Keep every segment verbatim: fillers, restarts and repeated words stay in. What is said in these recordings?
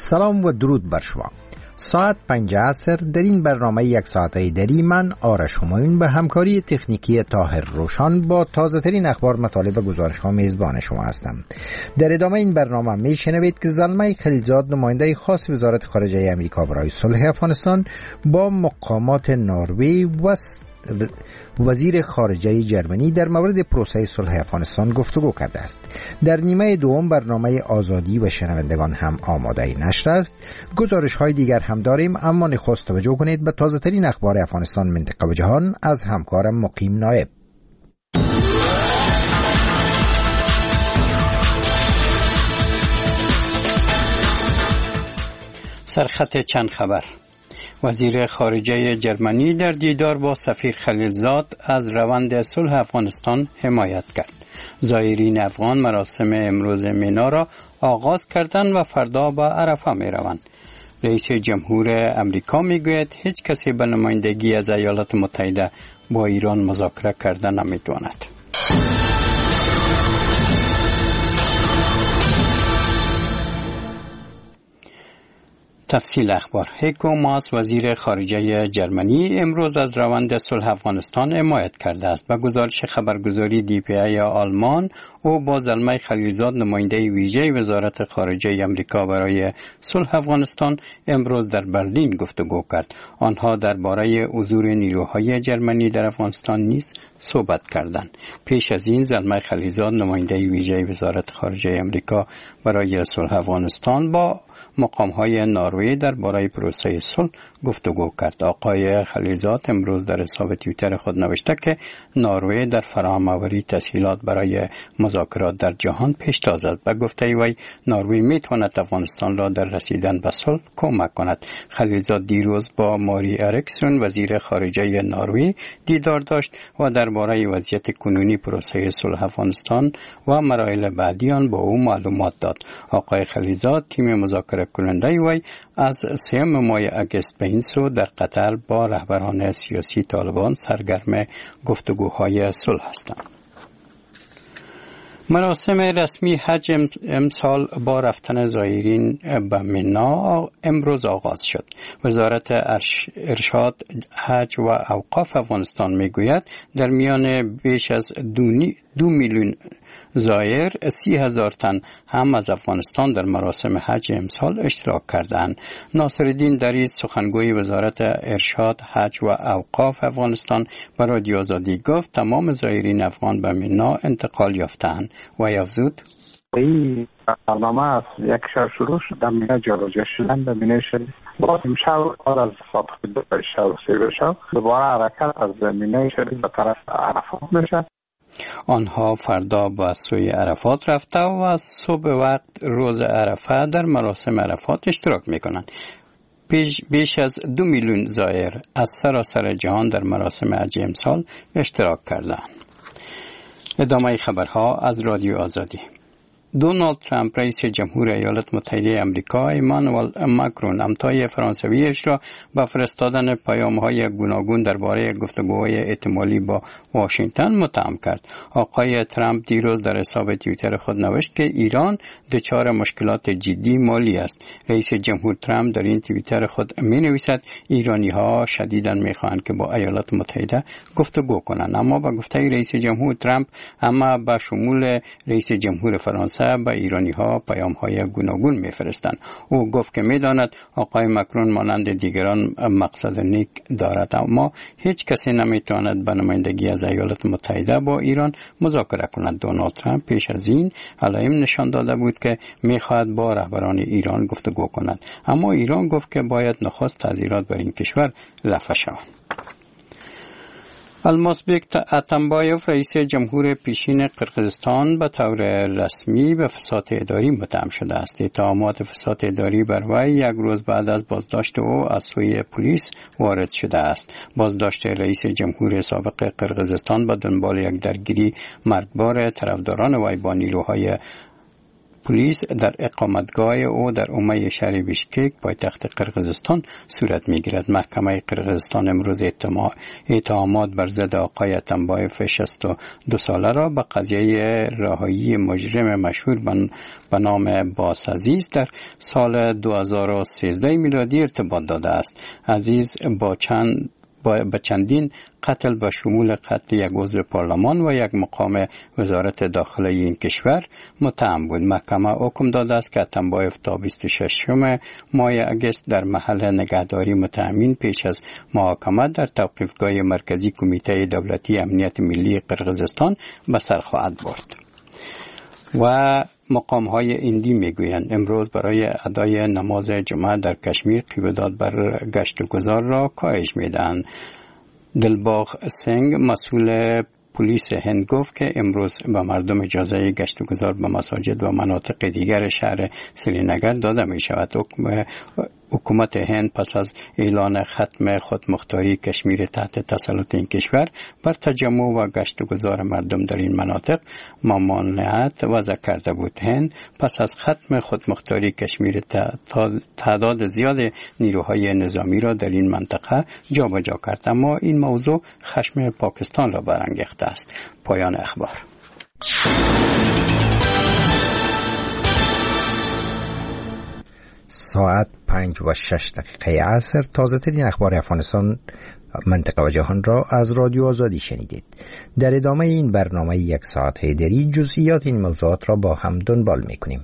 سلام و درود بر شما. ساعت پنج عصر در این برنامه یک ساعته دری من آرش همایون به همکاری تکنیکی طاهر روشان با تازه ترین اخبار، مطالب و گزارش ها میزبان شما هستم. در ادامه این برنامه می شنوید که زلمه خلیلزاد، نماینده خاص وزارت خارجه امریکا برای صلح افغانستان، با مقامات نروژ و وزیر خارجه جرمنی در مورد پروسه صلح افغانستان گفتگو کرده است. در نیمه دوم برنامه آزادی و شنوندگان هم آماده نشر است. گزارش های دیگر هم داریم، اما نخست توجه کنید به تازه ترین اخبار افغانستان، منطقه و جهان از همکارم مقیم نایب. سرخط چند خبر. وزیر خارجه جرمنی در دیدار با سفیر خلیلزاد از روند صلح افغانستان حمایت کرد. زائرین افغان مراسم امروز مینا را آغاز کردند و فردا به عرفه می روند. رئیس جمهور امریکا می گوید هیچ کسی به نمایندگی از ایالات متحده با ایران مذاکره کردن نمی تواند. تفصیل اخبار. هیکو ماس، وزیر خارجه جرمنی، امروز از روند صلح افغانستان حمایت کرده است. با گزارش خبرگزاری دی پی ای آلمان، او با زلمه خلیلزاد، نماینده ویژه وزارت خارجه امریکا برای صلح افغانستان، امروز در برلین گفتگو کرد. آنها درباره حضور نیروهای جرمنی در افغانستان نیز صحبت کردند. پیش از این زلمه خلیلزاد، نماینده ویژه وزارت خارجه امریکا برای صلح افغانستان، با مقام‌های نروژ درباره پروسه صلح گفتگو کرد. آقای خلیلزاد امروز در حساب توییتر خود نوشته که نروژ در فراهم‌آوری تسهیلات برای مذاکرات در جهان پیشتاز است و گفته وی نروژ میتواند افغانستان را در رسیدن به صلح کمک کند. خلیلزاد دیروز با ماری اریکسون، وزیر خارجه نروژ، دیدار داشت و درباره وضعیت کنونی پروسه صلح افغانستان و مراحل بعدی آن با او معلومات داد. آقای خلیلزاد تیم مذاکره کننده وی از سوم ماه اگست به این سو در قطر با رهبران سیاسی طالبان سرگرم گفتگوهای صلح هستند. مراسم رسمی حج امسال با رفتن زائرین به مینا امروز آغاز شد. وزارت ارشاد، حج و اوقاف افغانستان میگوید در میان بیش از دو میلیون زائر، سی هزار تن هم از افغانستان در مراسم حج امسال اشتراک کردند. ناصرالدین دریز، سخنگوی وزارت ارشاد، حج و اوقاف افغانستان، به رادیو آزادی گفت تمام زائرین افغان به مینا انتقال یافتند و افزود این برنامه از یک شهر شروع شد، در مینا جابجا شدن به مینا شریف. باز امشب بعد از صبح دو شب و سه شب دوباره حرکت از مینا شریف به طرف عرفات میشه. آنها فردا به سوی عرفات رفته و از صبح وقت روز عرفه در مراسم عرفات اشتراک میکنند. بیش, بیش از دو میلیون زائر از سراسر جهان در مراسم حج امسال اشتراک کردند. ادامه خبرها از رادیو آزادی. دونالد ترامپ، رئیس جمهور ایالات متحده آمریکا، ایمانوئل ماکرون، همتای فرانسویش را با فرستادن پیام‌های گوناگون درباره گفتگوهای احتمالی با واشنگتن متهم کرد. آقای ترامپ دیروز در حساب توییتر خود نوشت که ایران دچار مشکلات جدی مالی است. رئیس جمهور ترامپ در این توییتر خود می‌نویسد ایرانی‌ها شدیداً می‌خواهند که با ایالات متحده گفتگو کنند، اما با گفته رئیس جمهور ترامپ اما به شمول رئیس جمهور فرانسه به ایرانی‌ها پیام‌های گوناگون می‌فرستند. او گفت که می‌داند آقای ماکرون مانند دیگران مقصد نیک دارد، اما هیچ کسی نمی‌تواند به نمایندگی از ایالات متحده با ایران مذاکره کند. دونالد ترامپ پیش از این علائم نشان داده بود که می‌خواهد با رهبران ایران گفتگو کند، اما ایران گفت که باید نخست تعزیرات بر این کشور رفع شود. المازبک اتمبایوف، رئیس جمهور پیشین قرقیزستان، به طور رسمی به فساد اداری متهم شده است. اتهامات فساد اداری بر وی یک روز بعد از بازداشت او از سوی پلیس وارد شده است. بازداشت رئیس جمهور سابق قرقیزستان به دنبال یک درگیری مرگبار طرفداران وی با نیروهای پلیس در اقامتگاه او در اومه شهر بیشکک پایتخت قرقیزستان صورت میگیرد. محکمه قرقیزستان امروز اتهامات بر ضد آقای اتنبایف شصت و دو ساله را به قضیه رهایی مجرم مشهور به نام باس عزیز در سال دو هزار و سیزده میلادی ارتباط داده است. عزیز با چند با چندین قتل به شمول قتل یک عضو پارلمان و یک مقام وزارت داخله این کشور متهم بود. محکمه حکم داده است که اتنبایف تا بیست و ششم ماه اگست در محل نگهداری متهمین پیش از محاکمه در توقیفگاه مرکزی کمیته دولتی امنیت ملی قرقیزستان به سر خواهد برد. و مقام های ایندی میگویند امروز برای ادای نماز جمعه در کشمیر قیمت بر گشت و گذار را کاهش میدهند. دلباغ سنگ مسئول پلیس هند گفت که امروز به مردم اجازه گشت و گذار به مساجد و مناطق دیگر شهر سرینگر داده می شود. حکومت هند پس از اعلان ختم خودمختاری کشمیر تحت تسلط این کشور بر تجمع و گشت و گذار مردم در این مناطق ممانعت وضع کرده بود. هند پس از ختم خودمختاری کشمیر تعداد زیاد نیروهای نظامی را در این منطقه جابجا کرد، اما این موضوع خشم پاکستان را برانگیخته است. پایان اخبار. ساعت پنج و شش دقیقه عصر تازه ترین اخبار افغانستان، منطقه و جهان را از رادیو آزادی شنیدید. در ادامه این برنامه یک ساعت هیدری جزئیات این موضوعات را با هم دنبال می‌کنیم.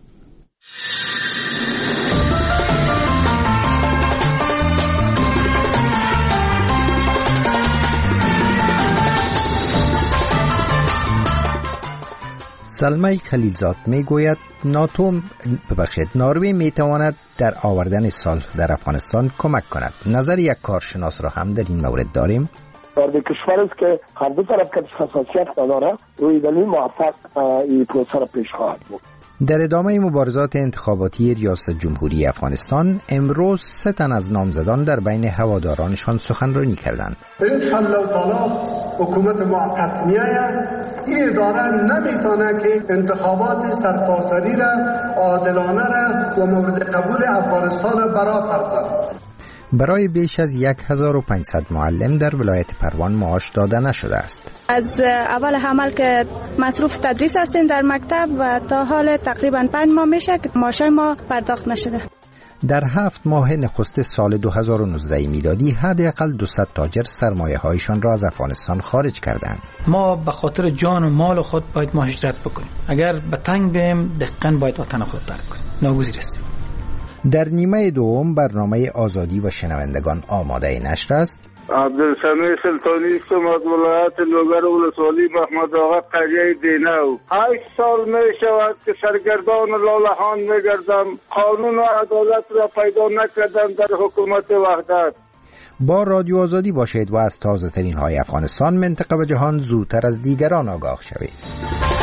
سلمای خلیلزاد می گوید ناتو ببخشید نروژ می تواند در آوردن صلح در افغانستان کمک کند. نظر یک کارشناس را هم در این مورد داریم. در کشور است که هر دو طرف که حساسیت نداره روی دلیل موفق این پروسه را پیش خواهد بود. در ادامه مبارزات انتخاباتی ریاست جمهوری افغانستان امروز سه تن از نامزدان در بین هوادارانشان سخنرانی کردند. انشالله تعالی حکومت موقت میآید، این اداره نمیتونه که انتخابات سرتاسری را عادلانه را و مورد قبول افغانستان را برآورده. برای بیش از یک هزار و پانصد معلم در ولایت پروان معاش داده نشده است. از اول حمل که مصروف تدریس هستیم در مکتب و تا حال تقریبا پنج ماه میشه که معاش ما پرداخت نشده. در هفت ماه نخست سال دو هزار و نوزده میلادی حداقل دویست تاجر سرمایه هایشان را از افغانستان خارج کردند. ما به خاطر جان و مال خود باید مهاجرت بکنیم. اگر به تنگ بیم دقیقاً باید وطن خود ترک کنیم. ناگزیر است. در نیمه دوم برنامه آزادی و شنوندگان آماده نشر است. عبدالسمیع سلطانی استم از ولایت لوگر ولسوالی محمد آقا قریه دینو. هشت سال می شود که سرگردان لالهان می گردم، قانون و عدالت را پیدا نکردم در حکومت وحدت. با رادیو آزادی باشید و از تازه ترین های افغانستان، منطقه و جهان زودتر از دیگران آگاه شوید.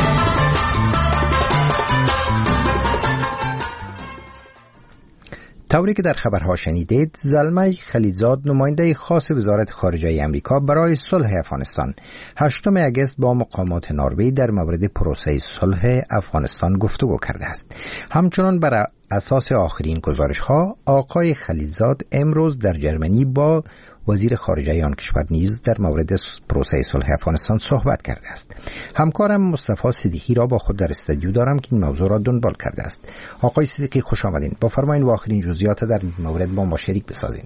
طوری که در خبرها شنیدید، زلمه خلیلزاد نماینده خاص وزارت خارجه امریکا برای صلح افغانستان هشتم اگست با مقامات نروژ در مورد پروسه صلح افغانستان گفتگو کرده است. همچنان بر اساس آخرین گزارش‌ها آقای خلیلزاد امروز در جرمنی با وزیر خارجه آن کشور نیز در مورد پروسه صلح افغانستان صحبت کرده است. همکارم مصطفی صدیقی را با خود در استودیو دارم که این موضوع را دنبال کرده است. آقای صدیقی خوش آمدین. با فرمایید و آخرین جزئیات در این مورد با ما شریک بسازین.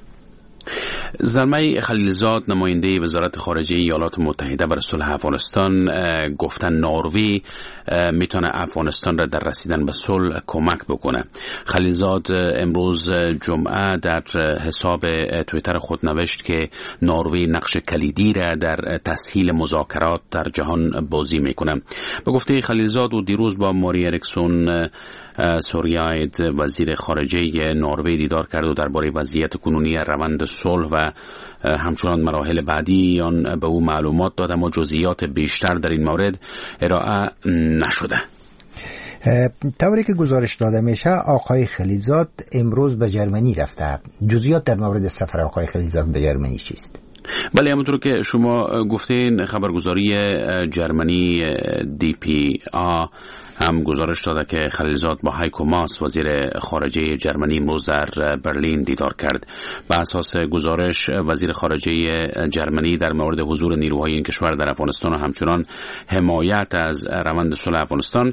زلمه خلیلزاد نماینده وزارت خارجه ایالات متحده برای صلح افغانستان گفتن نروژ میتونه افغانستان را در رسیدن به صلح کمک بکنه. خلیلزاد امروز جمعه در حساب توییتر خود نوشت که نروژ نقش کلیدی را در تسهیل مذاکرات در جهان بازی میکنه. به گفته خلیلزاد و دیروز با ماری اریکسون سوریاید وزیر خارجه نروژ دیدار کرد و درباره وضعیت کنونی روند صلح و همچنان مراحل بعدی آن به او معلومات داد، اما جزئیات بیشتر در این مورد ارائه نشده. طوری که گزارش داده میشه آقای خلیلزاد امروز به جرمنی رفته. جزئیات در مورد سفر آقای خلیلزاد به جرمنی چیست؟ بله، همونطور که شما گفتین خبرگزاری جرمنی دی پی آ هم گزارش داده که خلیلزاد با هایکو ماس وزیر خارجه جرمنی امروز در برلین دیدار کرد. به اساس گزارش وزیر خارجه جرمنی در مورد حضور نیروهای این کشور در افغانستان و همچنان حمایت از روند صلح افغانستان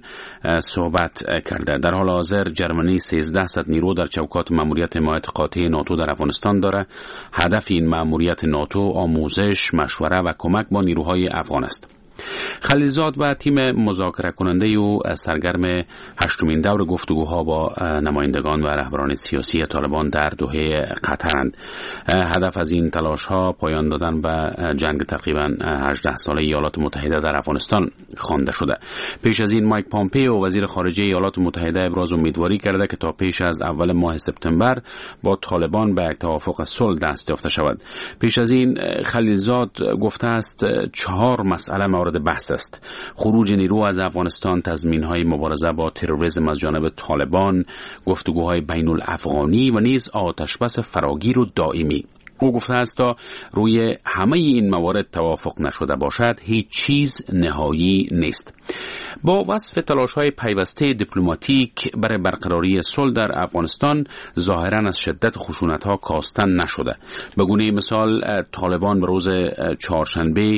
صحبت کرده. در حال حاضر جرمنی سیزده صد نیرو در چوکات ماموریت حمایت قاطع ناتو در افغانستان داره. هدف این ماموریت ناتو آموزش، مشوره و کمک با نیروهای افغان است. خلیلزاد و تیم مذاکره کننده او سرگرم هشتمین دور گفتگوها با نمایندگان و رهبران سیاسی طالبان در دوحه قطرند. هدف از این تلاش ها پایان دادن به جنگ تقریبا هجده ساله ایالات متحده در افغانستان خوانده شده. پیش از این مایک پامپئو وزیر خارجه ایالات متحده ابراز امیدواری کرده که تا پیش از اول ماه سپتامبر با طالبان به یک توافق صلح دست یافته شود. پیش از این خلیلزاد گفته است چهار مسئله مورد بحث است: خروج نیرو از افغانستان، تضمین‌های مبارزه با تروریسم از جانب طالبان، گفتگوهای بین الافغانی و نیز آتشبس فراگیر و دائمی. او گفته است تا روی همه این موارد توافق نشده باشد هیچ چیز نهایی نیست. با وصف تلاش‌های پیوسته دیپلماتیک برای برقراری صلح در افغانستان ظاهراً از شدت خشونت‌ها کاستن نشده. به گونه مثال طالبان به روز چهارشنبه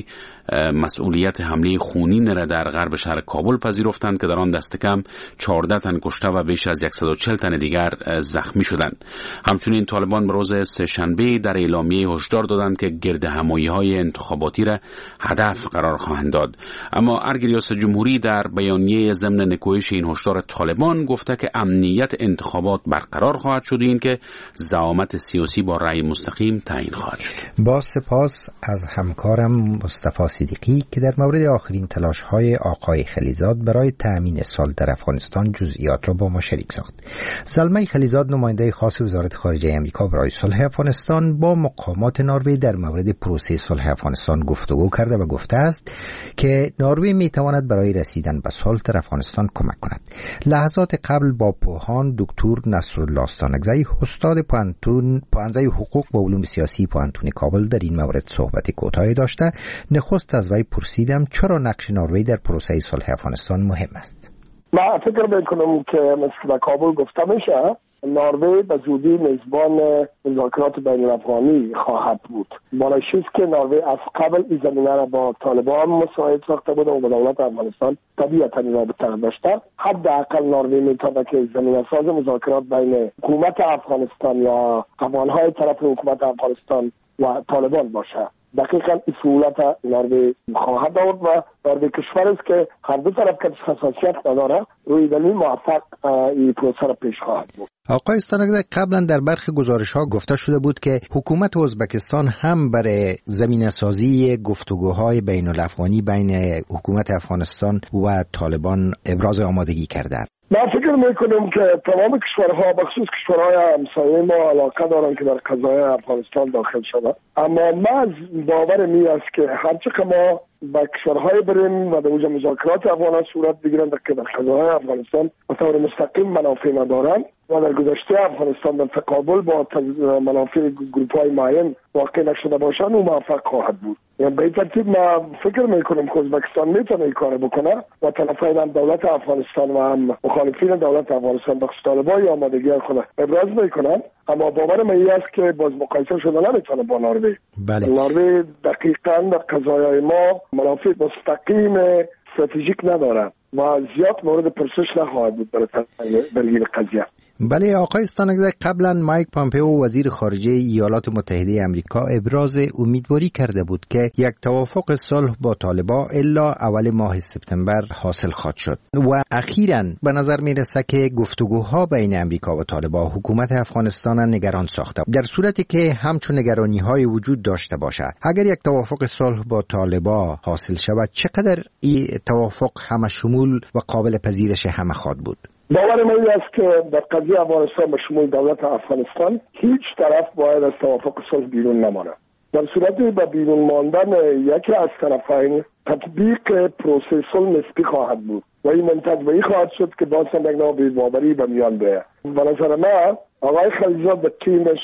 مسئولیت حمله خونین را در غرب شهر کابل پذیرفتند که در آن دست کم چهارده تن کشته و بیش از صد و چهل تن دیگر زخمی شدند. همچنین طالبان به روز سه‌شنبه در اعلامیه هشدار دادند که گردهمایی‌های انتخاباتی را هدف قرار خواهند داد. اما ارگ ریاست جمهوری در بیانیه ضمن نکوهش این هشدار طالبان گفته که امنیت انتخابات برقرار خواهد شد، این که زعامت سیاسی با رأی مستقیم تعیین خواهد شد. با سپاس از همکارم مصطفی صدیقی که در مورد آخرین تلاش‌های آقای خلیلزاد برای تأمین صلح در افغانستان جزئیات را با ما شریک ساخت. زلمه خلیلزاد نماینده خاص وزارت خارجه آمریکا برای صلح افغانستان با مقامات نروژ در مورد پروسه صلح افغانستان گفتگو کرده و گفته است که نروژ می‌تواند برای رسیدن به صلح در افغانستان کمک کند. لحظات قبل با پوهان دکتر نصرالله استانکزی استاد پوانتون پوانزه حقوق و علوم سیاسی پوانتون کابل در این مورد صحبت کوتاهی داشته. نخست از وی پرسیدم چرا نقش نروژ در پروسه صلح افغانستان مهم است. من فکر میکنم که مثل در کابل گفته میشه نروژ به زودی میزبان مذاکرات بین الافغانی خواهد بود. بالایش است که نروژ از قبل این زمینه را با طالبان مساعد ساخته بود و با دولت افغانستان طبیعتا رابطه داشته. حداقل نروژ میتونه که زمینه ساز مذاکرات بین حکومت افغانستان یا افغانهای طرف حکومت افغانستان و طالبان باشه. دقیقاً این سهولت نروژ خواهد آورد و نروژ کشور است که هر دو طرف که حساسیت نداره روی دلیل موفق این پروسه را پیش خواهد بود. آقای استانکزی قبلا در برخی گزارش‌ها گفته شده بود که حکومت ازبکستان هم برای زمینه سازی گفتگوهای بین الافغانی بین حکومت افغانستان و طالبان ابراز آمادگی کرده. من فکر میکنم که تمام کشورها بخصوص کشورهای همسایه ما علاقه دارن که در قضای افغانستان داخل شده، اما من باور می است که هرچه که ما با کشورهای بریم و در اونجا مذاکرات افغانان صورت بگیرن که در قضای افغانستان به طور مستقیم منافع ندارن و در گذشته افغانستان در تقابل با منافع گروپ‌های معین واقع نشده باشن و موفق خواهد بود. یعنی به این ترتیب من فکر میکنم که ازبکستان میتونه این کار بکنه و طرفین هم دولت افغانستان و هم مخالفین دولت افغانستان بخش طالبان آمادگی خود ابراز میکنن، اما باور من این است که باز مقایسه شده نمیتونه با نروژ. بله. نروژ دقیقاً در قضایای ما منافع مستقیم استراتژیک نداره و زیاد مورد پرسش نخواهد بود برای این قضیه. بله آقای استانکزی قبلا مایک پامپئو وزیر خارجه ایالات متحده آمریکا ابراز امیدواری کرده بود که یک توافق صلح با طالبان الا اول ماه سپتامبر حاصل خواهد شد و اخیراً به نظر میرسه که گفتگوها بین آمریکا و طالبان حکومت افغانستان نگران ساخته. در صورتی که همچون نگرانی‌های وجود داشته باشد اگر یک توافق صلح با طالبان حاصل شود چقدر این توافق همه شمول و قابل پذیرش همه خواهد بود؟ باور من است که در قضیه افغانستان به شمول دولت افغانستان هیچ طرف باید از توافق صلح بیرون نمانه. در صورتی به بیرون ماندن یکی از طرفین تطبیق پروسه صلح نسبی خواهد بود و این منتج به این خواهد شد که باز هم یک نوع بی‌باوری به میان بیاید. به نظر من آقای خلیلزاد به تیمش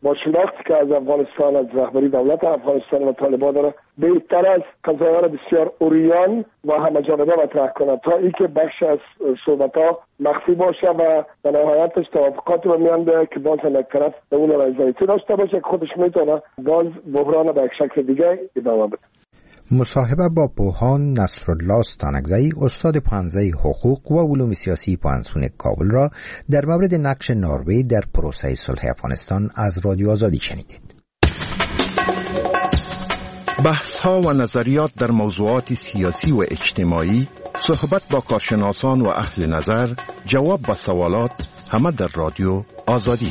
با شناختی که از افغانستان، از رهبری دولت افغانستان و طالبان داره، بهتر از قضایا را بسیار اوریان و همه جانبه مطرح کنند تا اینکه بخش از صحبت‌ها مخفی باشه و در نهایتش توافقات رو میانده که باز هم یک طرف به اون رضایتی داشته باشه که خودش میتونه باز بحران به یک شکل دیگه ادامه بده. مصاحبه با پوهان نصرالله ستانکزی، استاد پانزه حقوق و علوم سیاسی پانسون کابل را در مورد نقش نروژ در پروسه صلح افغانستان از رادیو آزادی شنیدید. بحث ها و نظریات در موضوعات سیاسی و اجتماعی، صحبت با کارشناسان و اهل نظر، جواب به سوالات، همه در رادیو آزادی.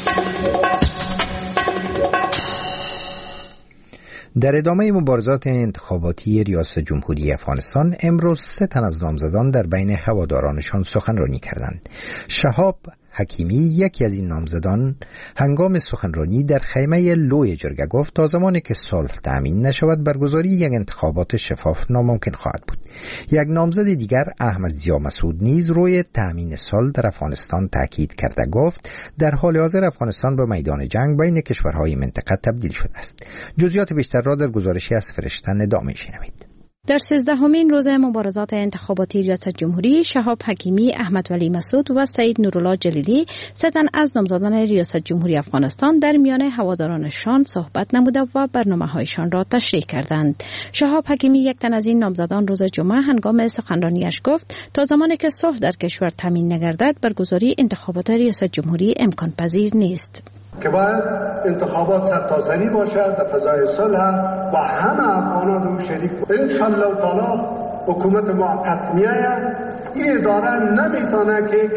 در ادامه مبارزات انتخاباتی ریاست جمهوری افغانستان امروز سه تن از نامزدان در بین هوادارانشان سخنرانی کردند. شهاب حکیمی، یکی از این نامزدان، هنگام سخنرانی در خیمه لوی جرگه گفت تا زمانی که صلح تأمین نشود برگزاری یک انتخابات شفاف ناممکن خواهد بود. یک نامزد دیگر، احمد ضیا مسعود، نیز روی تأمین صلح در افغانستان تاکید کرده گفت در حال حاضر افغانستان به میدان جنگ بین کشورهای منطقه تبدیل شده است. جزئیات بیشتر را در گزارشی از فرشته ندا می‌شنوید. در سیزدهمین روز مبارزات انتخاباتی ریاست جمهوری، شهاب حکیمی، احمد ولی مسعود و سید نورالله جلیلی، سه تن از نامزدان ریاست جمهوری افغانستان در میان هوادارانشان صحبت نموده و برنامه‌هایشان را تشریح کردند. شهاب حکیمی، یک تن از این نامزدان، روز جمعه هنگام سخنرانیش گفت تا زمانی که صلح در کشور تامین نگردد برگزاری انتخابات ریاست جمهوری امکان پذیر نیست. که باید انتخابات سرتاسری باشد در فضای صلح و همه افغانان رو شریک کنند. انشالله تعالی حکومت موقت میآید، این اداره نمیتونه که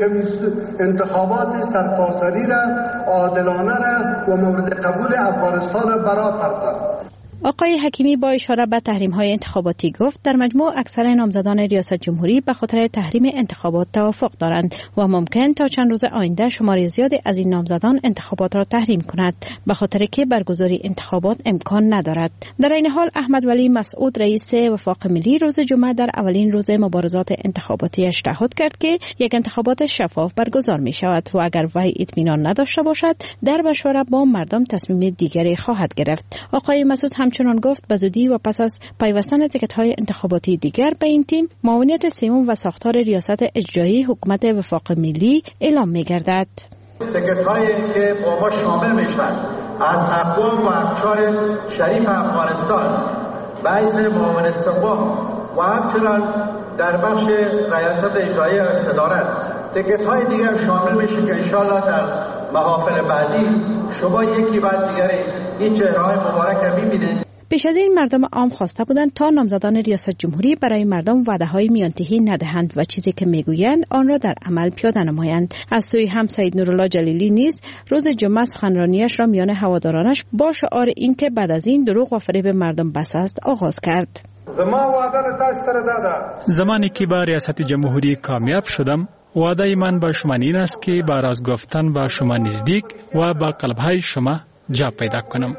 انتخابات سرتاسری را، عادلانه را و مورد قبول افغانستان را برآورد. آقای حکیمی با اشاره به تحریم‌های انتخاباتی گفت در مجموع اکثر نامزدان ریاست جمهوری به خاطر تحریم انتخابات توافق دارند و ممکن تا چند روز آینده شمار زیادی از این نامزدان انتخابات را تحریم کند به خاطر که برگزاری انتخابات امکان ندارد. در این حال احمد ولی مسعود، رئیس وفاق ملی، روز جمعه در اولین روز مبارزات انتخاباتیش تعهد کرد که یک انتخابات شفاف برگزار می شود و اگر وی اطمینان نداشته باشد در مشوره با مردم تصمیم دیگری خواهد گرفت. آقای مسعود همچنان گفت به زودی و پس از پیوستن تیکت‌های انتخاباتی دیگر به این تیم، معاونیت سیمون و ساختار ریاست اجرایی حکومت وفاق ملی اعلام می‌گردد. تیکت‌هایی که با ما شامل میشن از اقوام و اقشار شریف افغانستان باعث معاون استقبال و همچنان در بخش ریاست اجرایی و صدارت تیکت‌های دیگر شامل میشه که انشالله در محافل بعدی شما یکی بعد دیگری این چهره‌های مبارک می‌بینید. پیش از این مردم عام خواسته بودند تا نامزدان ریاست جمهوری برای مردم وعده‌های میانتهی ندهند و چیزی که میگویند آن را در عمل پیاده نمایند. از سوی هم سید نورالله جلیلی نیز روز جمعه سخنرانیش را میان هوادارانش با شعار اینکه بعد از این دروغ و فریب مردم بس است آغاز کرد. زمانی که با ریاست جمهوری کامیاب شدم، وعده من با شما این است که با راز گفتن با شما نزدیک و با قلب‌های شما جا پیدا کنم.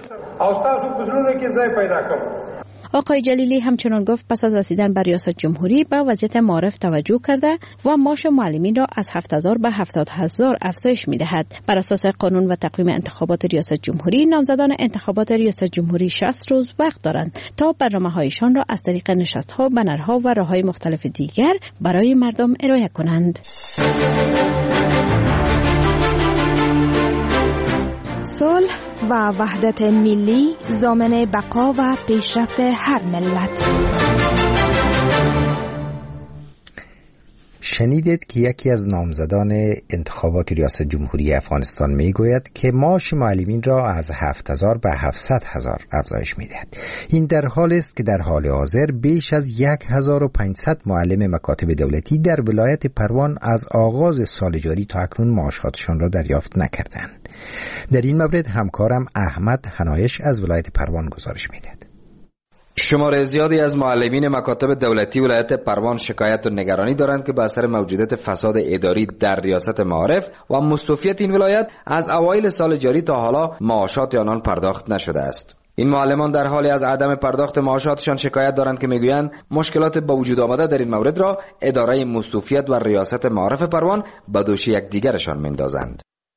آقای جلیلی همچنان گفت پس از رسیدن به ریاست جمهوری به وضعیت معارف توجه کرده و معاش معلمین را از هفت هزار به هفتاد هزار افزایش می‌دهد. بر اساس قانون و تقویم انتخابات ریاست جمهوری، نامزدان انتخابات ریاست جمهوری شصت روز وقت دارند تا برنامه‌هایشان را از طریق نشست‌ها، بنرها و راه‌های مختلف دیگر برای مردم ارائه کنند. صلح و وحدت ملی ضامن بقا و پیشرفت هر ملت. شنیدید که یکی از نامزدان انتخابات ریاست جمهوری افغانستان میگوید که معاش معلمین را از هفت هزار به هفتصد هزار افزایش میدهد. این در حالی است که در حال حاضر بیش از یک هزار و پانصد معلم مکاتب دولتی در ولایت پروان از آغاز سال جاری تا اکنون معاشاتشان را دریافت نکردند. در این مورد همکارم احمد حنایش از ولایت پروان گزارش میدهد. شمار زیادی از معلمین مکاتب دولتی ولایت پروان شکایت و نگرانی دارند که به اثر موجودیت فساد اداری در ریاست معارف و مستوفیت این ولایت از اوایل سال جاری تا حالا معاشات آنان پرداخت نشده است. این معلمان در حالی از عدم پرداخت معاشاتشان شکایت دارند که میگویند مشکلات با وجود آمده در این مورد را اداره مستوفیت و ریاست معارف پروان به دوش یکدیگرشان میندازند.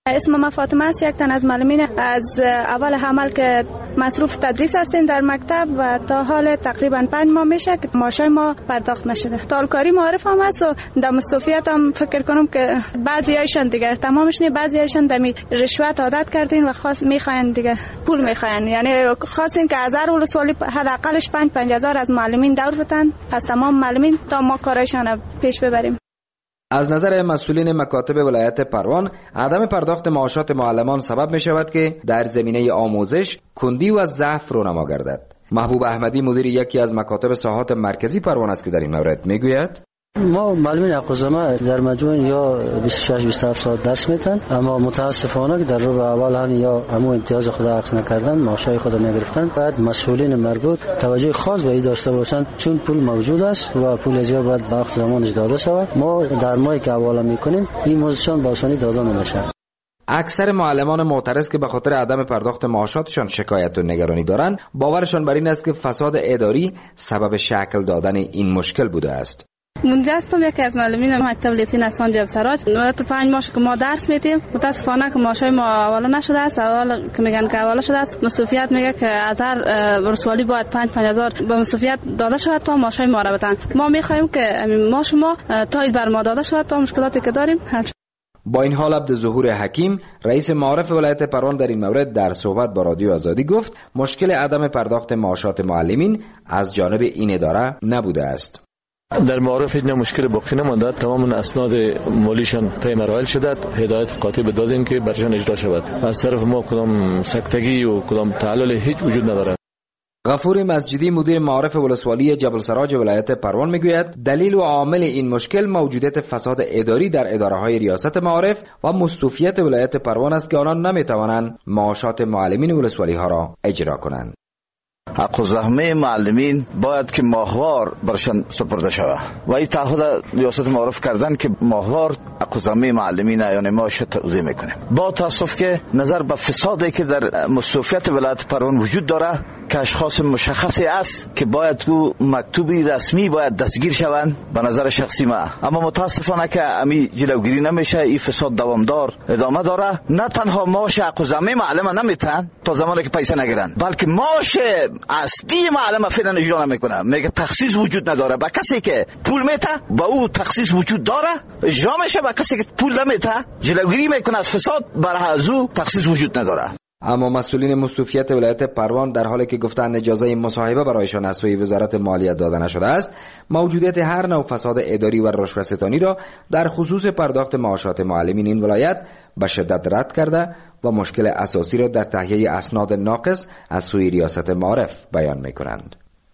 اسم ما فاطمه است، یک تن از معلمین از اول حمل که مصروف تدریس هستیم در مکتب و تا حال تقریبا پنج ماه میشه که معاشای ما پرداخت نشده. تالکاری معرف هم هست و در مستوفیت هم فکر کنم که بعضیایشان دیگه تمامش نه، بعضیایشان دمی رشوت عادت کردین و خاص میخواین دیگه پول میخواین، یعنی خواستین که از هر ولسوالی حداقلش پنج پنج هزار از معلمین دور بتن از تمام معلمین تا ما کارایشان پیش ببریم. از نظر مسئولین مکاتب ولایت پروان، عدم پرداخت معاشات معلمان سبب می شود که در زمینه آموزش کندی و ضعف رونما گردد. محبوب احمدی مدیر یکی از مکاتب ساحات مرکزی پروان است که در این مورد می گوید: ما معلمین اقوزمه در مجموع یا بیست و شش بیست و هفت ساعت درس میتن، اما متاسفانه که در رو اول هم یا همون امتیاز خود عکس نکردن، معاشای خود نگرفتن. باید مسئولین مربوط توجه خاص به این داشته باشند، چون پول موجود است و پول زیاد باید به وقت زمانش داده شود. ما در ماهی که حواله میکنیم این موضوعشان با آسانی داده نمیشه. اکثر معلمان معترض که به خاطر عدم پرداخت معاشاتشان شکایت و نگرانی دارند، باورشان بر این است که فساد اداری سبب شکل دادن این مشکل بوده است. منجا هستم، یکی از معلمین مکتب لیسین اسفان جبل سراج. مدت پنج ماه که ما درس میدیم، متاسفانه که معاشای ما حواله نشده است. اول که میگن که حواله شده است، مستوفیت میگه که از هر ورسوالی باید پنج پنج هزار به مستوفیت داده شود تا معاشای ما را بدن. ما میخوایم که ما شما تایید بر ما داده شود تا مشکلاتی که داریم حل. با این حال عبد ظهور حکیم رئیس معارف ولایت پروان در این مورد در صحبت با رادیو آزادی گفت مشکل عدم پرداخت معاشات معلمین از جانب این اداره نبوده است. در معارف هیچ مشکل باقی نمانده، تمام اسناد مالیشان پی مراحل شده، هدایت قاطع دادیم که برشان اجرا شود. از طرف ما کدام سکتگی و کدام تعلل هیچ وجود ندارد. غفور مسجدی مدیر معارف ولسوالی جبل سراج ولایت پروان میگوید دلیل و عامل این مشکل موجودیت فساد اداری در اداره‌های ریاست معارف و مستوفیت ولایت پروان است که آنان نمیتوانند معاشات معلمین ولسوالی ها را اجرا کنند. حق و زحمه معلمین باید که ماهوار برشان سپرده شود و این تعهد ریاست معارف کردن که ماهوار حق و زحمه معلمین یعنی معاش توزیع میکنه. با تاسف که نظر به فسادی که در مستوفیت ولایت پروان وجود داره که اشخاص مشخصی است که باید تو مکتوبی رسمی باید دستگیر شوند به نظر شخصی ما، اما متاسفانه که امی جلوگیری نمیشه. این فساد دوامدار ادامه داره. نه تنها معاش حق و زحمه معلم نمیتن تا زمانی که پیسه نگیرن، بلکه معاش اصلی معلم فعلا اجرا نمیکنه. میگه تخصیص وجود نداره. با کسی که پول میته با او تخصیص وجود داره اجرا میشه، با کسی که پول نمیته جلوگیری میکنه از فساد برای از او تخصیص وجود نداره. اما مسئولین مستوفیت ولایت پروان در حالی که گفتند اجازه مصاحبه برایشان از سوی وزارت مالیات داده نشده است، موجودیت هر نوع فساد اداری و رشوه‌ستانی را در خصوص پرداخت معاشات معلمین این ولایت به شدت رد کرده و مشکل اساسی را در تهیه اسناد ناقص از سوی ریاست معارف بیان می‌کنند.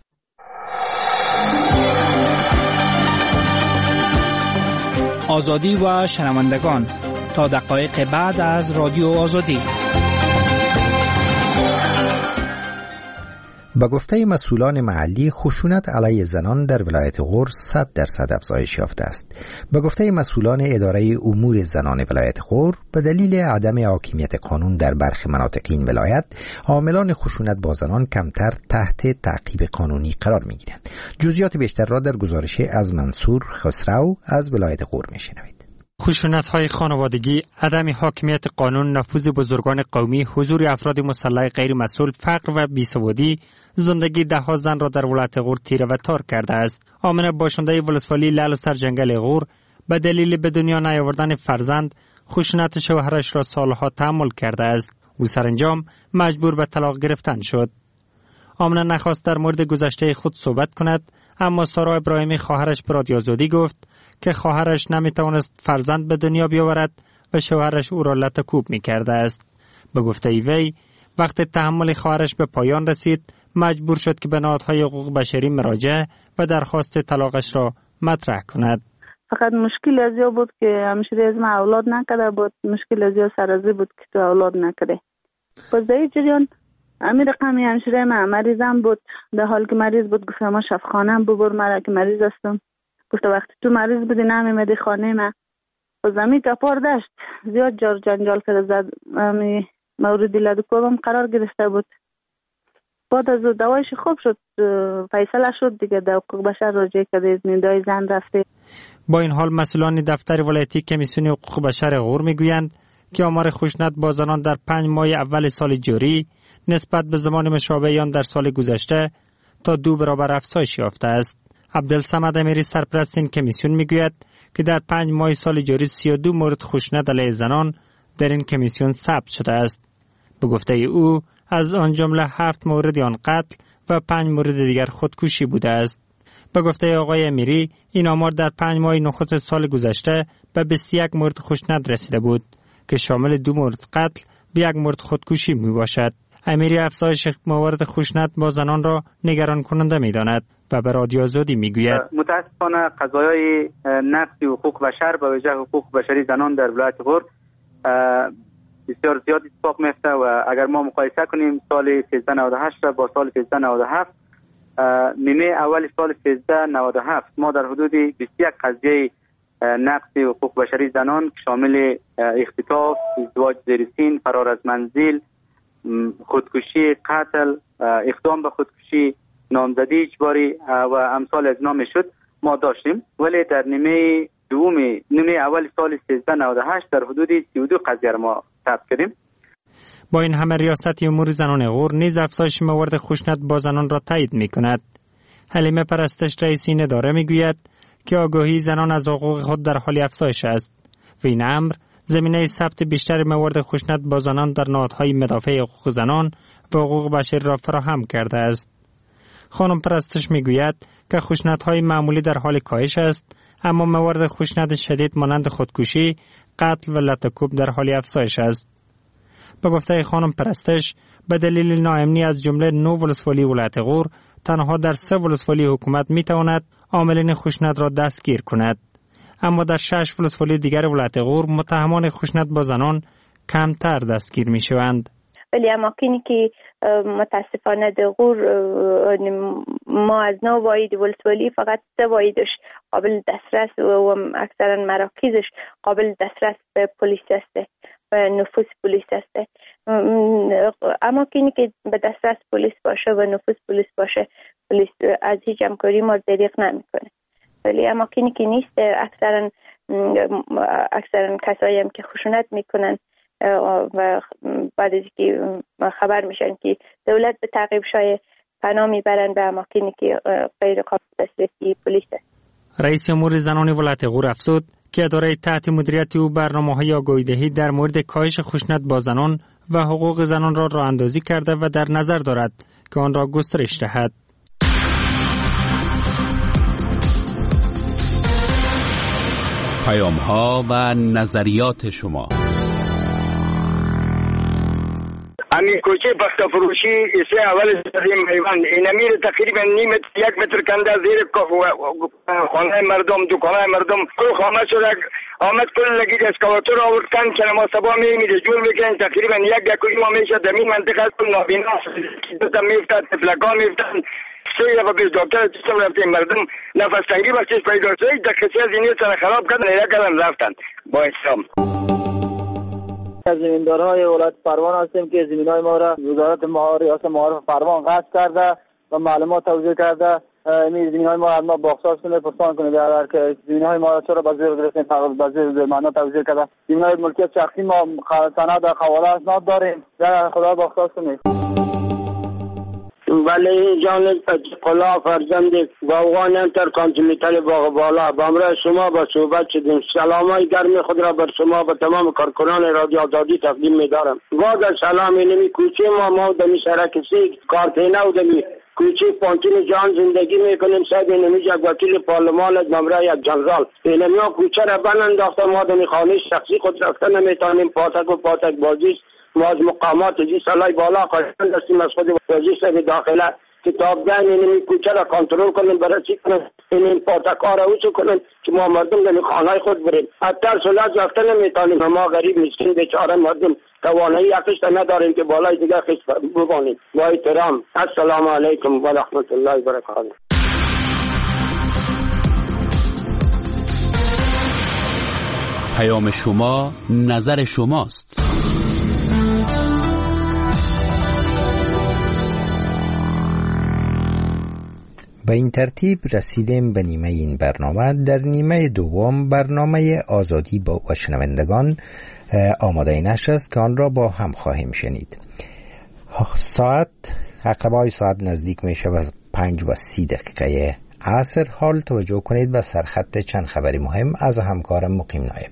آزادی و شنوندگان، تا دقایق بعد از رادیو آزادی. با گفته مسئولان محلی خشونت علیه زنان در ولایت غور صد درصد افزایش یافته است. با گفته مسئولان اداره امور زنان ولایت غور به دلیل عدم حاکمیت قانون در برخی مناطق این ولایت، عاملان خشونت با زنان کمتر تحت تعقیب قانونی قرار می‌گیرند. جزئیات بیشتر را در گزارش از منصور خسرو از ولایت غور می‌شنوید. خشونت‌های خانوادگی، عدم حاکمیت قانون، نفوذ بزرگان قومی، حضور افراد مسلح غیر مسئول، فقر و بیسوادی زندگی ده ها زن را در ولایت غور تیره و تار کرده است. آمنه باشنده ولسوالی لعل سرجنگل غور به دلیل به دنیا نیاوردن فرزند خشونت شوهرش را سالها تحمل کرده است. او سرانجام مجبور به طلاق گرفتن شد. آمنه نخواست در مورد گذشته خود صحبت کند، اما سارا ابراهیمی خواهرش به رادیو آزادی گفت که خواهرش نمیتوانست فرزند به دنیا بیاورد و شوهرش او را لطکوب میکرده است. به گفته وی وقت تحمل خواهرش به پایان رسید، مجبور شد که به نهادهای حقوق بشری مراجعه و درخواست طلاقش را مطرح کند. فقط مشکل از یا بود که همشیره از ما اولاد نکده بود، مشکل از یا سرازی بود که تو اولاد نکده. پس در این جریان امیر رقمی همشیره ما مریضم بود، در حال که مریض بود گفت ما شفاخانه ببر مرا که مریض هستم. گفت وقتی تو مریض بودی نمیمدی خانه ما. و زمین کپار داشت زیاد جار جنجال کرده زد. امی موردی لدکوبم قرار گرفته بود. بعد از دوایش خوب شد، فیصله شد دیگه، در حقوق بشر راجع کرده ندای زن رفته. با این حال مسئولان دفتر ولایتی کمیسیون حقوق بشر غور میگویند که آمار خشونت با زنان در پنج ماه اول سال جاری نسبت به زمان مشابه آن در سال گذشته تا دو برابر افزایش یافته است. عبدالصمد امیری سرپرست این کمیسیون میگوید که در پنج ماه سال جاری سی و دو مورد خشونت علیه زنان در این کمیسیون ثبت شده است. به گفته او از آن جمله هفت مورد آن قتل و پنج مورد دیگر خودکشی بوده است. به گفته آقای امیری این آمار در پنج ماه نخست سال گذشته به بیست و یک مورد خشونت رسیده بود که شامل دو مورد قتل و یک مورد خودکشی می باشد. امیری افزایش موارد خشونت با زنان را نگران کننده می داند و به رادیو آزادی می گوید متاسفانه قضایای نقض حقوق بشر به وجه حقوق بشری زنان در ولایت غور بسیار زیاد اتفاق میفته و اگر ما مقایسه کنیم سال سیزده نود و هشت با سال سیزده نود و هفت نیمه اول سال سیزده نود و هفت ما در حدود بیست و یک قضیه نقض حقوق بشری زنان شامل اختطاف، ازدواج زیر سن، فرار از منزل، خودکشی، قتل، اقدام به خودکشی، نامزدی اجباری و امثال از نام شد ما داشتیم. ولی در نیمه دوم نیمه اول سال سیزده نود و هشت در حدود سی و دو قضیه ما ثبت کردیم. با این همه ریاست امور زنان غور نیز افزایش موارد خشونت با زنان را تایید می کند. حلیمه پرستش رئیس این اداره می گوید که آگاهی زنان از حقوق خود در حال افزایش است و این امر زمینه ثبت بیشتر موارد خشونت با زنان در نهادهای مدافع حقوق زنان و حقوق بشری را فراهم کرده است. خانم پرستش می گوید که خشونت‌های معمولی در حال کاهش است، اما موارد خشونت شدید مانند خودکشی، قتل و لطکوب در حال افزایش است. به گفته خانم پرستش به دلیل ناامنی از جمله نو ولسوالی ولایت غور تنها در سه ولسوالی حکومت می تواند عاملین خشونت را دستگیر کند، اما در شش ولسوالی دیگر ولایت غور متهمان خشونت با زنان کمتر دستگیر می شوند. ولی اماکنی که متاسفانه در غور ما از نو واحد ولسوالی فقط سه واحدش قابل دسترس و اکثرا مراکزش قابل دسترس به پلیس است و نفوذ پلیس است. اماکنی که به دسترس پلیس باشه و نفوذ پلیس باشه پلیس از هیچ همکاری ما دریغ نمیکنه. ولی اماکنی که نیست اکثرا اکثرا کسایی هم که خشونت میکنن و بعد از که خبر میشن که دولت به تعقیب شای پناه میبرن به اماکنی که غیر قابل دسترسی پلیس است. رئیس امور زنان ولایت غور افزود که اداره تحت مدیریت او برنامه‌های آگاهی‌دهی در مورد کاهش خشونت با زنان و حقوق زنان را راه اندازی کرده و در نظر دارد که آن را گسترش دهد. پیام‌ها و نظریات شما. همین کوچه پخته فروشی ایسه اول سریم میوان این امیر تقریبا نیم یک متر کنده زیر خانه مردم دکانه مردم کل خامه شده آمد کل لگید اسکواتور آوردن که نما سبا میمیده جور بکنن تقریبا یک گکوی ما میشه در این منطقه کل نابینا دوتا میفتد تفلکان میفتن سه یا بیش دکتر جسم رفتیم مردم نفس تنگی بسیش پیدا شد در کسی از اینی سر خراب کردن یک کردن رفتن با اسلام. از زمیندارهای ولایت پروان هستیم که زمینای ما را وزارت ما ریاست معارف پروان غصب کرده و معلومات توزیع کرده. این زمینای ما ما باخساز کنه پرسان کنه در که زمینای ما را چرا به زیر گرفتیم به زیر معنا توزیع کرده. زمینای ملکیت شخصی ما سند حواله اسناد داریم در خدا باخساز کنه. ولی جان قلا فرزند باوغان انتر کانتیمیتر باغ بالا بامراه شما با صحبت شدیم. سلامای گرم خود را بر شما به تمام کارکنان رادیو آزادی تقدیم می‌دارم. واقعا سلام اینمی کوچه ما ما دمی سرکسی کارتینه و دمی کوچه پانتین جان زندگی میکنیم. صاحب اینمی یک وکیل پارلمان بامراه یک جنرال اینمی کوچه را بند انداختن ما دمی خانه شخصی خود رفتن نمیتونیم. پاتک و پاتک بازی ما از مقامات جی سالای بالا قرار دستیم از خود وزیر به داخله کتاب دهن اینمی کوچه را کنترل کنیم برای چی کنیم این پاتکا را اوچو کنیم که ما مردم دمی خانه خود بریم. حتی سلاح رفته نمیتونیم. ما غریب مسکین بیچاره مردم توانایی یکشت نداریم که بالای دیگر خیست ببانیم. با احترام السلام علیکم و رحمت الله و برکاته. پیام شما نظر شماست. به به این ترتیب رسیدیم به نیمه این برنامه. در نیمه دوم برنامه آزادی با و شنوندگان آماده نشر است که آن را با هم خواهیم شنید. ساعت عقبای ساعت نزدیک می شود پنج و سی دقیقه عصر. حال توجه کنید به سرخط چند خبری مهم از همکارم مقیم نایب.